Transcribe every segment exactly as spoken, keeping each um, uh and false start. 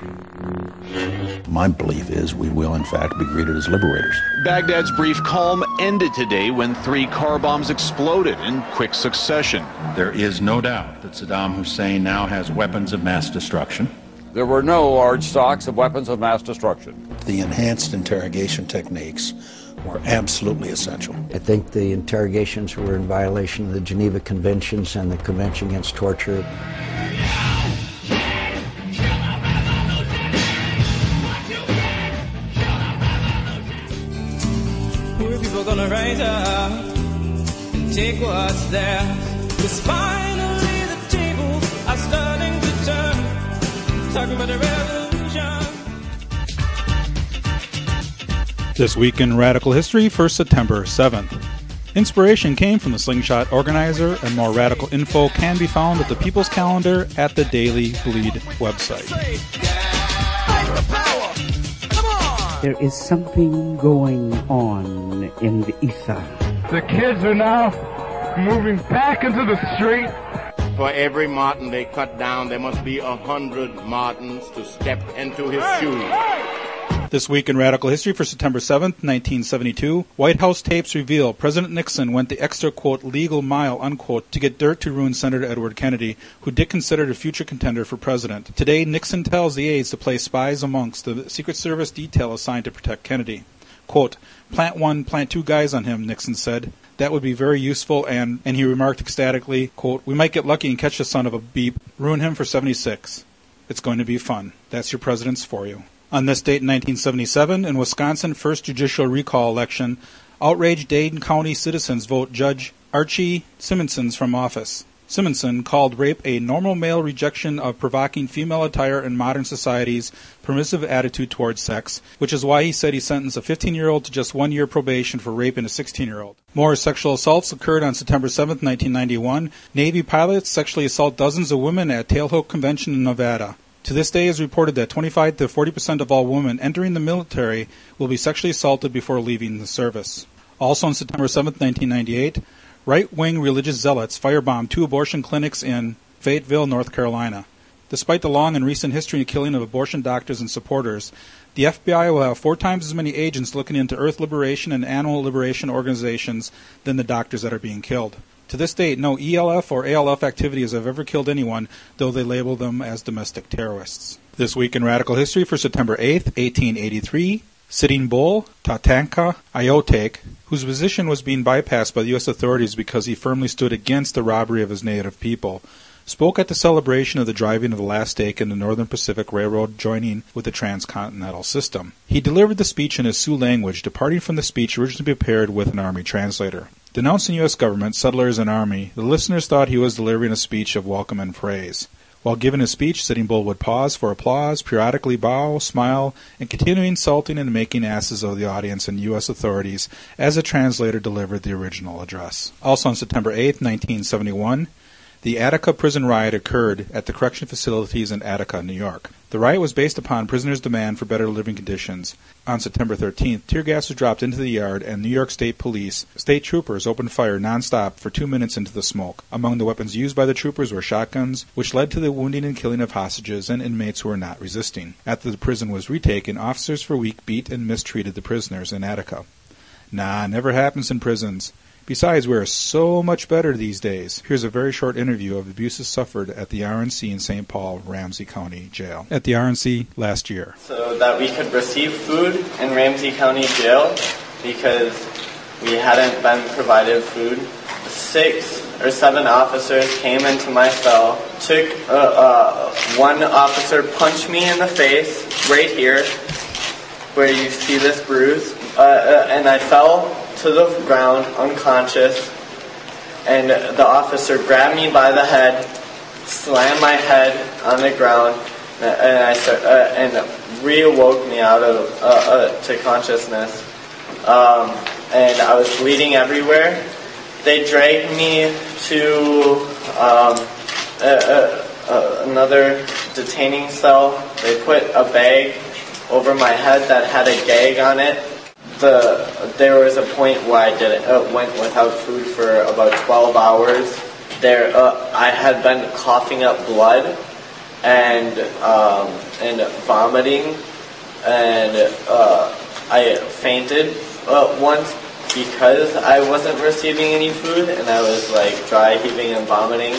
My belief is we will, in fact, be greeted as liberators. Baghdad's brief calm ended today when three car bombs exploded in quick succession. There is no doubt that Saddam Hussein now has weapons of mass destruction. There were no large stocks of weapons of mass destruction. The enhanced interrogation techniques were absolutely essential. I think the interrogations were in violation of the Geneva Conventions and the Convention Against Torture. Poor people gonna rise up and take what's theirs. 'Cause finally the tables are starting to turn. Talking about a revolution. This week in Radical History for September seventh. Inspiration came from the Slingshot organizer, and more radical info can be found at the People's Calendar at the Daily Bleed website. There is something going on in the ether. The kids are now moving back into the street. For every marten they cut down, there must be a hundred martens to step into his hey, shoes. Hey! This week in Radical History for September seventh, nineteen seventy-two, White House tapes reveal President Nixon went the extra, quote, legal mile, unquote, to get dirt to ruin Senator Edward Kennedy, who Dick considered a future contender for president. Today, Nixon tells the aides to place spies amongst the Secret Service detail assigned to protect Kennedy. Quote, plant one, plant two guys on him, Nixon said. That would be very useful, and, and he remarked ecstatically, quote, we might get lucky and catch the son of a beep, ruin him for seventy-six. It's going to be fun. That's your presidents for you. On this date in nineteen seventy-seven, in Wisconsin first judicial recall election, outraged Dane County citizens vote Judge Archie Simonson from office. Simonson called rape a normal male rejection of provoking female attire in modern society's permissive attitude towards sex, which is why he said he sentenced a fifteen-year-old to just one year probation for raping a sixteen-year-old. More sexual assaults occurred on September seventh, nineteen ninety-one. Navy pilots sexually assault dozens of women at Tailhook Convention in Nevada. To this day, it is reported that twenty-five to forty percent of all women entering the military will be sexually assaulted before leaving the service. Also on September seventh, nineteen ninety-eight, right-wing religious zealots firebombed two abortion clinics in Fayetteville, North Carolina. Despite the long and recent history of killing of abortion doctors and supporters, the F B I will have four times as many agents looking into Earth liberation and animal liberation organizations than the doctors that are being killed. To this date, no E L F or A L F activities have ever killed anyone, though they label them as domestic terrorists. This week in Radical History for September eighth, eighteen eighty-three, Sitting Bull, Tatanka Iotek, whose position was being bypassed by the U S authorities because he firmly stood against the robbery of his native people, spoke at the celebration of the driving of the last stake in the Northern Pacific Railroad joining with the transcontinental system. He delivered the speech in his Sioux language, departing from the speech originally prepared with an Army translator. Denouncing U S government, settlers, and Army, the listeners thought he was delivering a speech of welcome and praise. While giving his speech, Sitting Bull would pause for applause, periodically bow, smile, and continue insulting and making asses of the audience and U S authorities as the translator delivered the original address. Also on September eighth, nineteen seventy-one, the Attica prison riot occurred at the correction facilities in Attica, New York. The riot was based upon prisoners' demand for better living conditions. On September thirteenth, tear gas was dropped into the yard, and New York State Police, state troopers opened fire nonstop for two minutes into the smoke. Among the weapons used by the troopers were shotguns, which led to the wounding and killing of hostages and inmates who were not resisting. After the prison was retaken, officers for a week beat and mistreated the prisoners in Attica. Nah, never happens in prisons. Besides, we are so much better these days. Here's a very short interview of abuses suffered at the R N C in Saint Paul, Ramsey County Jail. At the R N C last year. So that we could receive food in Ramsey County Jail because we hadn't been provided food. Six or seven officers came into my cell, took uh, uh, one officer punched me in the face right here where you see this bruise, uh, uh, and I fell to the ground, unconscious, and the officer grabbed me by the head, slammed my head on the ground, and I start, uh, and reawoke me out of uh, uh, to consciousness. Um, and I was bleeding everywhere. They dragged me to um, a, a, a, another detaining cell. They put a bag over my head that had a gag on it. The, there was a point where I did it, uh, went without food for about twelve hours. There, uh, I had been coughing up blood, and um, and vomiting, and uh, I fainted uh, once because I wasn't receiving any food, and I was like dry heaving and vomiting.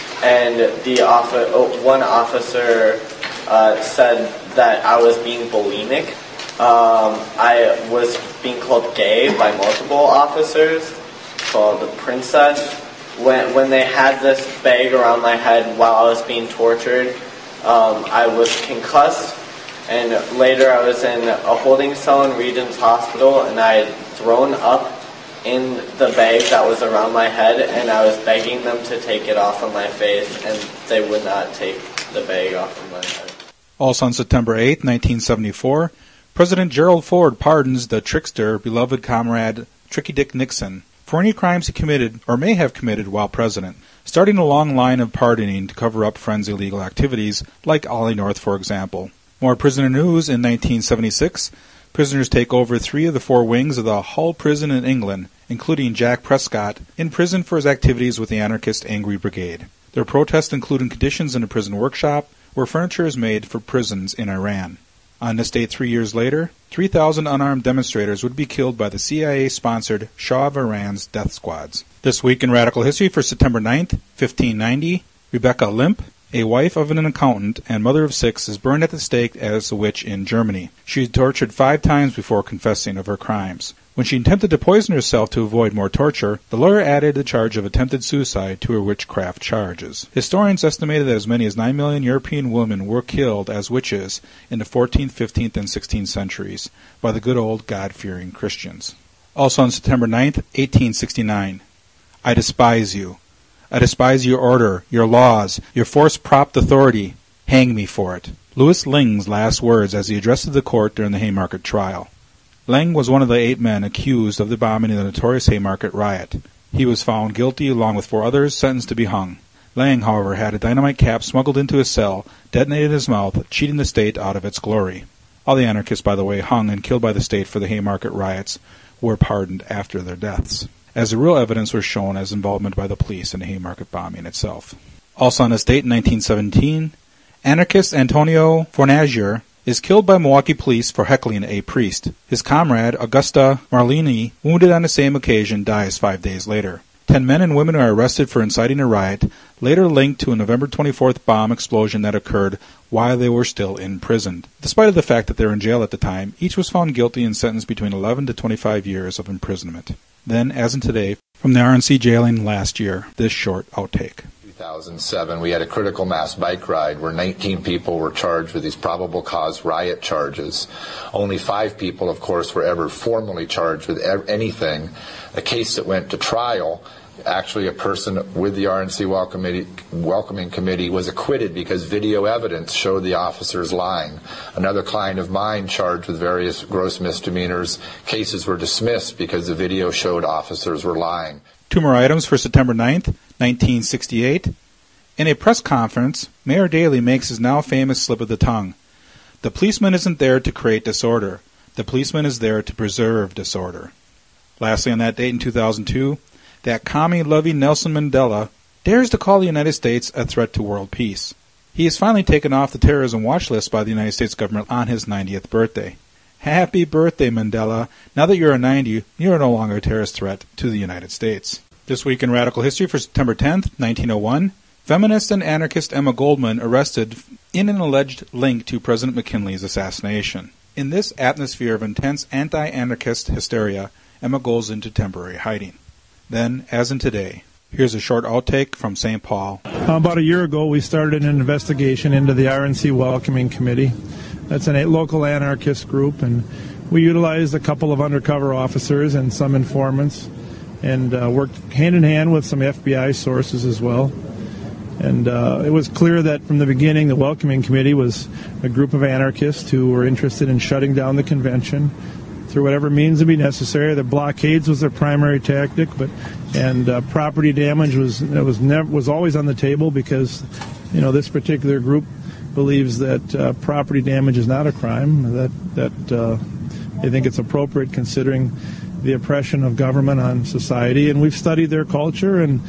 And the officer, oh, one officer uh, said that I was being bulimic. Um, I was being called gay by multiple officers, called the princess. When when they had this bag around my head while I was being tortured, um, I was concussed, and later I was in a holding cell in Regents Hospital, and I had thrown up in the bag that was around my head, and I was begging them to take it off of my face, and they would not take the bag off of my head. Also on September eighth, nineteen seventy-four, President Gerald Ford pardons the trickster, beloved comrade Tricky Dick Nixon for any crimes he committed or may have committed while president, starting a long line of pardoning to cover up friends' illegal activities, like Ollie North, for example. More prisoner news in nineteen seventy-six. Prisoners take over three of the four wings of the Hull prison in England, including Jack Prescott, in prison for his activities with the anarchist Angry Brigade. Their protests include conditions in a prison workshop, where furniture is made for prisons in Iran. On this date three years later, three thousand unarmed demonstrators would be killed by the C I A-sponsored Shah of Iran's death squads. This week in Radical History for September ninth, fifteen ninety, Rebecca Limp, a wife of an accountant and mother of six, is burned at the stake as a witch in Germany. She was tortured five times before confessing of her crimes. When she attempted to poison herself to avoid more torture, the lawyer added the charge of attempted suicide to her witchcraft charges. Historians estimated that as many as nine million European women were killed as witches in the fourteenth, fifteenth, and sixteenth centuries by the good old God-fearing Christians. Also on September ninth, eighteen sixty-nine, I despise you. I despise your order, your laws, your force-propped authority. Hang me for it. Louis Ling's last words as he addressed the court during the Haymarket trial. Ling was one of the eight men accused of the bombing of the notorious Haymarket riot. He was found guilty along with four others, sentenced to be hung. Lang, however, had a dynamite cap smuggled into his cell, detonated in his mouth, cheating the state out of its glory. All the anarchists, by the way, hung and killed by the state for the Haymarket riots, were pardoned after their deaths, as the real evidence was shown as involvement by the police in the Haymarket bombing itself. Also on this date in nineteen seventeen, anarchist Antonio Fornagier is killed by Milwaukee police for heckling a priest. His comrade, Augusta Marlini, wounded on the same occasion, dies five days later. Ten men and women are arrested for inciting a riot, later linked to a November twenty-fourth bomb explosion that occurred while they were still imprisoned. Despite of the fact that they were in jail at the time, each was found guilty and sentenced between eleven to twenty-five years of imprisonment. Then, as in today, from the R N C jailing last year, this short outtake. two thousand seven, we had a critical mass bike ride where nineteen people were charged with these probable cause riot charges. Only five people, of course, were ever formally charged with anything. A case that went to trial, actually a person with the R N C welcoming committee was acquitted because video evidence showed the officers lying. Another client of mine charged with various gross misdemeanors. Cases were dismissed because the video showed officers were lying. Two more items for September ninth, nineteen sixty-eight. In a press conference, Mayor Daley makes his now famous slip of the tongue. The policeman isn't there to create disorder. The policeman is there to preserve disorder. Lastly, on that date in two thousand two, that commie-loving Nelson Mandela dares to call the United States a threat to world peace. He is finally taken off the terrorism watch list by the United States government on his ninetieth birthday. Happy birthday, Mandela. Now that you're a ninety, you're no longer a terrorist threat to the United States. This week in Radical History for September tenth, nineteen oh one, feminist and anarchist Emma Goldman arrested in an alleged link to President McKinley's assassination. In this atmosphere of intense anti-anarchist hysteria, Emma goes into temporary hiding. Then, as in today, here's a short outtake from Saint Paul. About a year ago, we started an investigation into the R N C Welcoming Committee. That's a local anarchist group, and we utilized a couple of undercover officers and some informants, and uh, worked hand-in-hand with some F B I sources as well. And uh, it was clear that from the beginning, the Welcoming Committee was a group of anarchists who were interested in shutting down the convention through whatever means would be necessary. The blockades was their primary tactic, but and uh, property damage was was never was always on the table because, you know, this particular group believes that uh, property damage is not a crime. That that uh, they think it's appropriate considering the oppression of government on society. And we've studied their culture, and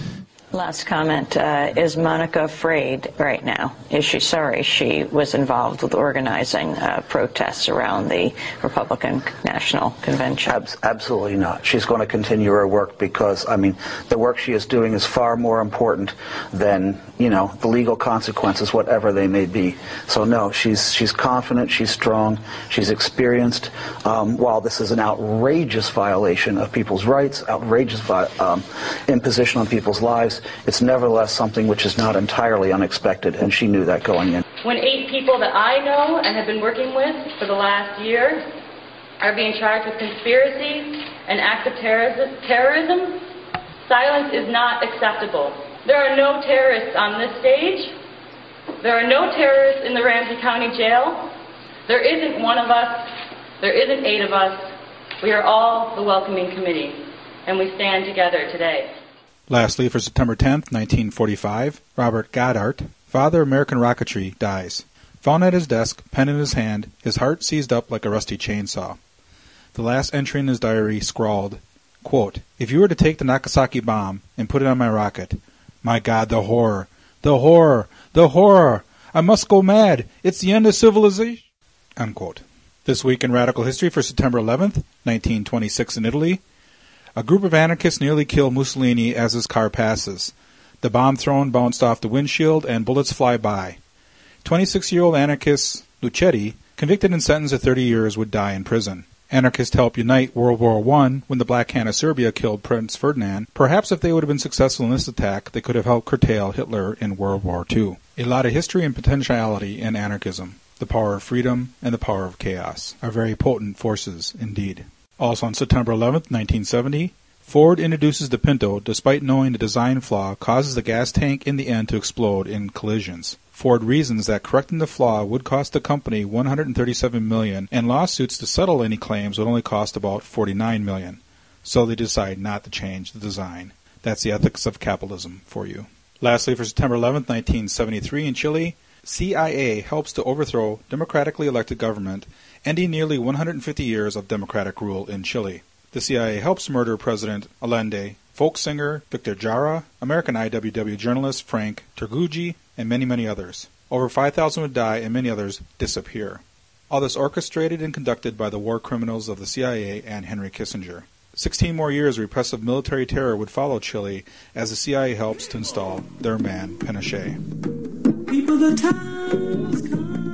Last comment, uh, is Monica afraid right now? Is she sorry she was involved with organizing uh, protests around the Republican National Convention? Abs- absolutely not. She's going to continue her work because, I mean, the work she is doing is far more important than, you know, the legal consequences, whatever they may be. So no, she's she's confident, she's strong, she's experienced. Um, while this is an outrageous violation of people's rights, outrageous vi- um, imposition on people's lives, it's nevertheless something which is not entirely unexpected, and she knew that going in. When eight people that I know and have been working with for the last year are being charged with conspiracy and acts of terrorism, terrorism, silence is not acceptable. There are no terrorists on this stage. There are no terrorists in the Ramsey County Jail. There isn't one of us. There isn't eight of us. We are all the welcoming committee, and we stand together today. Lastly, for September tenth, nineteen forty-five, Robert Goddard, father of American rocketry, dies. Found at his desk, pen in his hand, his heart seized up like a rusty chainsaw. The last entry in his diary scrawled, quote, "If you were to take the Nagasaki bomb and put it on my rocket, my God, the horror, the horror, the horror! I must go mad! It's the end of civilization!" Unquote. This week in Radical History for September eleventh, nineteen twenty-six in Italy, a group of anarchists nearly kill Mussolini as his car passes. The bomb thrown bounced off the windshield and bullets fly by. twenty-six-year-old anarchist Lucetti, convicted and sentenced to thirty years, would die in prison. Anarchists helped unite World War One when the Black Hand of Serbia killed Prince Ferdinand. Perhaps if they would have been successful in this attack, they could have helped curtail Hitler in World War Two. A lot of history and potentiality in anarchism. The power of freedom and the power of chaos are very potent forces indeed. Also on September eleventh, nineteen seventy, Ford introduces the Pinto despite knowing the design flaw causes the gas tank in the end to explode in collisions. Ford reasons that correcting the flaw would cost the company one hundred thirty-seven million dollars, and lawsuits to settle any claims would only cost about forty-nine million dollars. So they decide not to change the design. That's the ethics of capitalism for you. Lastly, for September eleventh, nineteen seventy-three in Chile, C I A helps to overthrow democratically elected government, ending nearly one hundred fifty years of democratic rule in Chile. The C I A helps murder President Allende, folk singer Victor Jara, American I W W journalist Frank Tergugi, and many, many others. Over five thousand would die and many others disappear. All this orchestrated and conducted by the war criminals of the C I A and Henry Kissinger. Sixteen more years of repressive military terror would follow Chile as the C I A helps to install their man Pinochet. People, the time has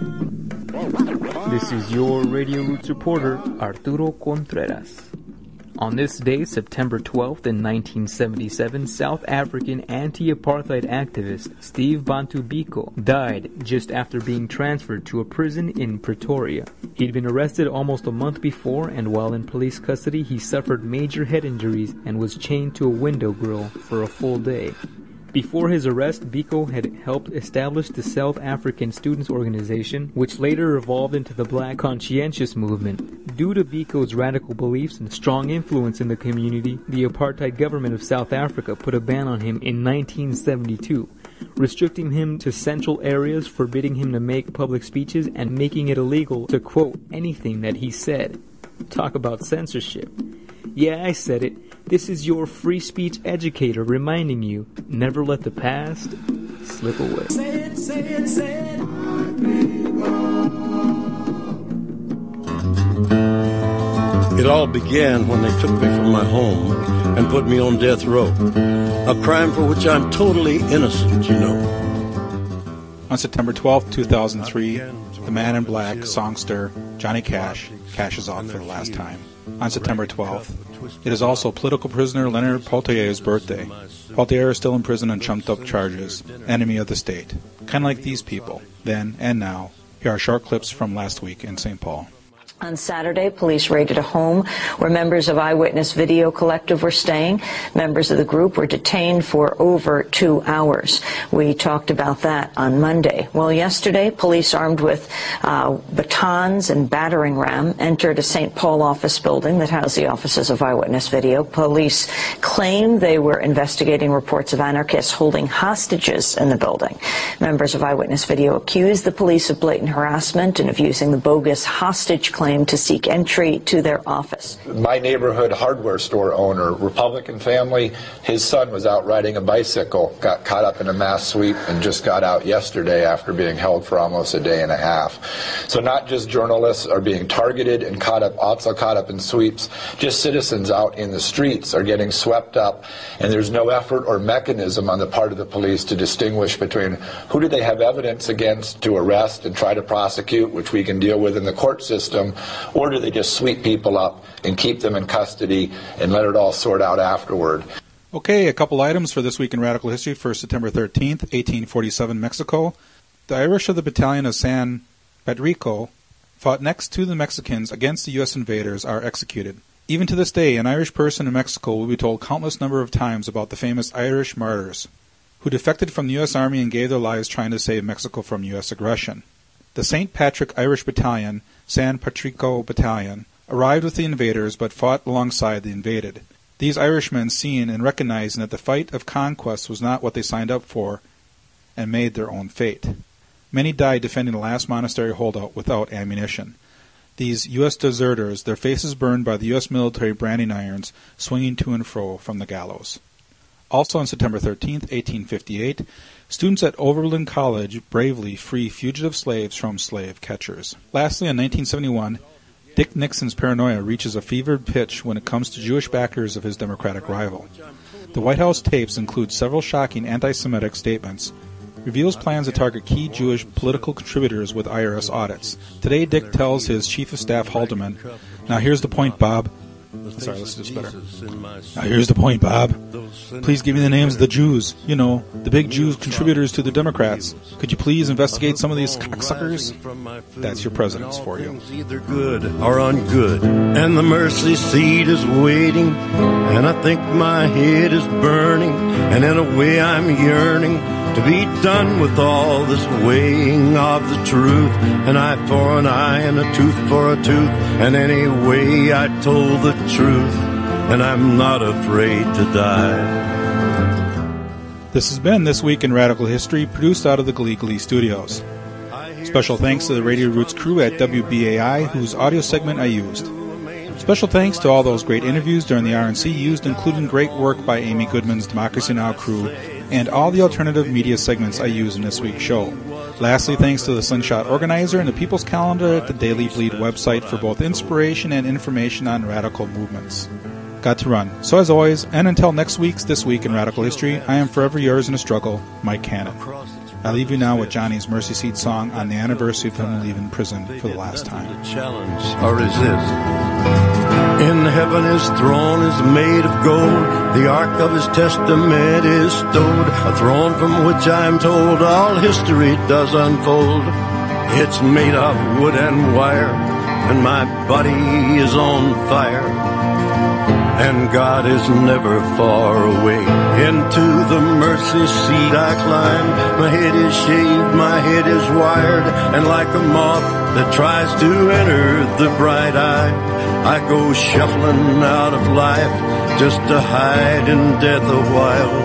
come. This is your Radio Roots reporter, Arturo Contreras. On this day, September twelfth in nineteen seventy-seven, South African anti-apartheid activist Steve Bantu Biko died just after being transferred to a prison in Pretoria. He'd been arrested almost a month before, and while in police custody, he suffered major head injuries and was chained to a window grill for a full day. Before his arrest, Biko had helped establish the South African Students Organization, which later evolved into the Black Conscientious Movement. Due to Biko's radical beliefs and strong influence in the community, the apartheid government of South Africa put a ban on him in nineteen seventy-two, restricting him to central areas, forbidding him to make public speeches, and making it illegal to quote anything that he said. Talk about censorship. Yeah, I said it. This is your free speech educator reminding you, never let the past slip away. Say it, say it, say it. It all began when they took me from my home and put me on death row. A crime for which I'm totally innocent, you know. On September twelfth, two thousand three, the Man in Black songster Johnny Cash cashes off for the last time. On September twelfth, it is also political prisoner Leonard Peltier's birthday. Peltier is still in prison on trumped-up charges, enemy of the state. Kind of like these people, then and now. Here are short clips from last week in Saint Paul. On Saturday, police raided a home where members of Eyewitness Video Collective were staying. Members of the group were detained for over two hours. We talked about that on Monday. Well, yesterday, police armed with uh, batons and battering ram entered a Saint Paul office building that housed the offices of Eyewitness Video. Police claimed they were investigating reports of anarchists holding hostages in the building. Members of Eyewitness Video accused the police of blatant harassment and of using the bogus hostage claim claimed to seek entry to their office. My neighborhood hardware store owner, Republican family, his son was out riding a bicycle, got caught up in a mass sweep, and just got out yesterday after being held for almost a day and a half. So not just journalists are being targeted and caught up, also caught up in sweeps, just citizens out in the streets are getting swept up, and there's no effort or mechanism on the part of the police to distinguish between who do they have evidence against to arrest and try to prosecute, which we can deal with in the court system, or do they just sweep people up and keep them in custody and let it all sort out afterward. Okay, a couple items for this week in Radical History for September thirteenth, eighteen forty-seven, Mexico. The Irish of the Battalion of San Pedrico fought next to the Mexicans against the U S invaders are executed. Even to this day, an Irish person in Mexico will be told countless number of times about the famous Irish martyrs who defected from the U S Army and gave their lives trying to save Mexico from U S aggression. The Saint Patrick Irish Battalion, San Patrico Battalion, arrived with the invaders but fought alongside the invaded. These Irishmen seeing and recognizing that the fight of conquest was not what they signed up for and made their own fate. Many died defending the last monastery holdout without ammunition. These U S deserters, their faces burned by the U S military branding irons, swinging to and fro from the gallows. Also on September thirteenth, eighteen fifty-eight, students at Oberlin College bravely free fugitive slaves from slave catchers. Lastly, in nineteen seventy-one, Dick Nixon's paranoia reaches a fevered pitch when it comes to Jewish backers of his Democratic rival. The White House tapes include several shocking anti-Semitic statements, reveals plans to target key Jewish political contributors with I R S audits. Today, Dick tells his Chief of Staff Haldeman, "Now here's the point, Bob." Sorry, let's do this better. Now here's the point, Bob. Please give me the names of the Jews. You know, the big Jews contributors to the Democrats. Could you please investigate some of these cocksuckers? That's your presidents for you. Either good or ungood, and the mercy seat is waiting, and I think my head is burning, and in a way I'm yearning to be done with all this weighing of the truth. An eye for an eye and a tooth for a tooth. And anyway, I told the truth, and I'm not afraid to die. This has been This Week in Radical History, produced out of the Glee Glee Studios. Special thanks to the Radio Roots crew at W B A I, whose audio segment I used. Special thanks to all those great interviews during the R N C used, including great work by Amy Goodman's Democracy Now! Crew, and all the alternative media segments I use in this week's show. Lastly, thanks to the Slingshot Organizer and the People's Calendar at the Daily Bleed website for both inspiration and information on radical movements. Got to run. So as always, and until next week's This Week in Radical History, I am forever yours in a struggle, Mike Cannon. I leave you now with Johnny's Mercy Seat song on the anniversary of him leaving prison for the last time. Challenge or resist. In heaven his throne is made of gold, the ark of his testament is stowed, a throne from which I'm told all history does unfold. It's made of wood and wire, and my body is on fire, and God is never far away. Into the mercy seat I climb, my head is shaved, my head is wired, and like a moth that tries to enter the bright eye, I go shuffling out of life just to hide in death a while.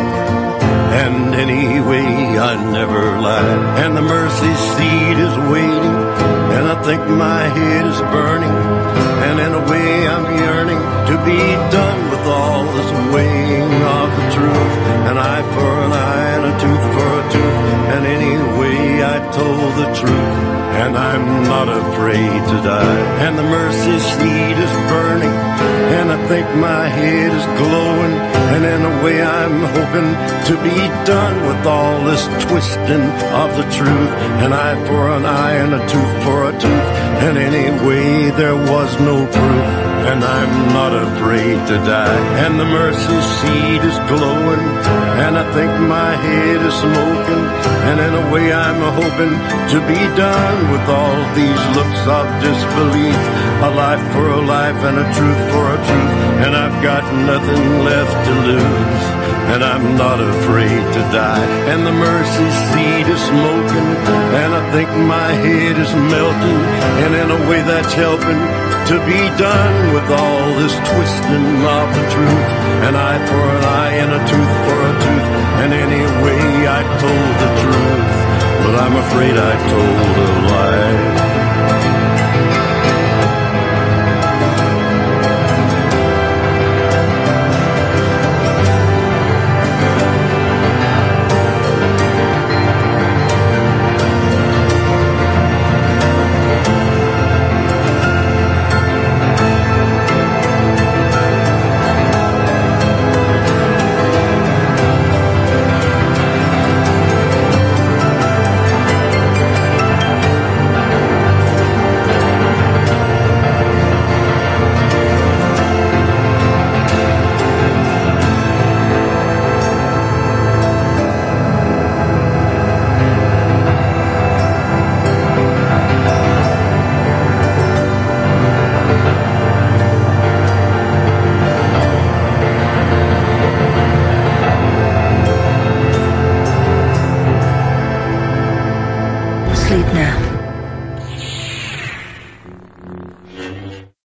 And anyway, I never lied, and the mercy seat is waiting, and I think my head is burning, and in a way I'm yearning to be done with all this weighing of the truth. An eye for an eye and a tooth for a tooth, and anyway I told the truth, and I'm not afraid to die. And the mercy seat is burning, and I think my head is glowing, and in a way I'm hoping to be done with all this twisting of the truth. An eye for an eye and a tooth for a tooth, and anyway there was no proof, and I'm not afraid to die. And the mercy seat is glowing, and I think my head is smoking, and in a way I'm hoping to be done with all these looks of disbelief. A life for a life and a truth for a truth, and I've got nothing left to lose, and I'm not afraid to die. And the mercy seat is smoking, and I think my head is melting, and in a way that's helping to be done with all this twisting of the truth. An eye for an eye and a tooth for a tooth, and anyway I told the truth, but I'm afraid I told a lie.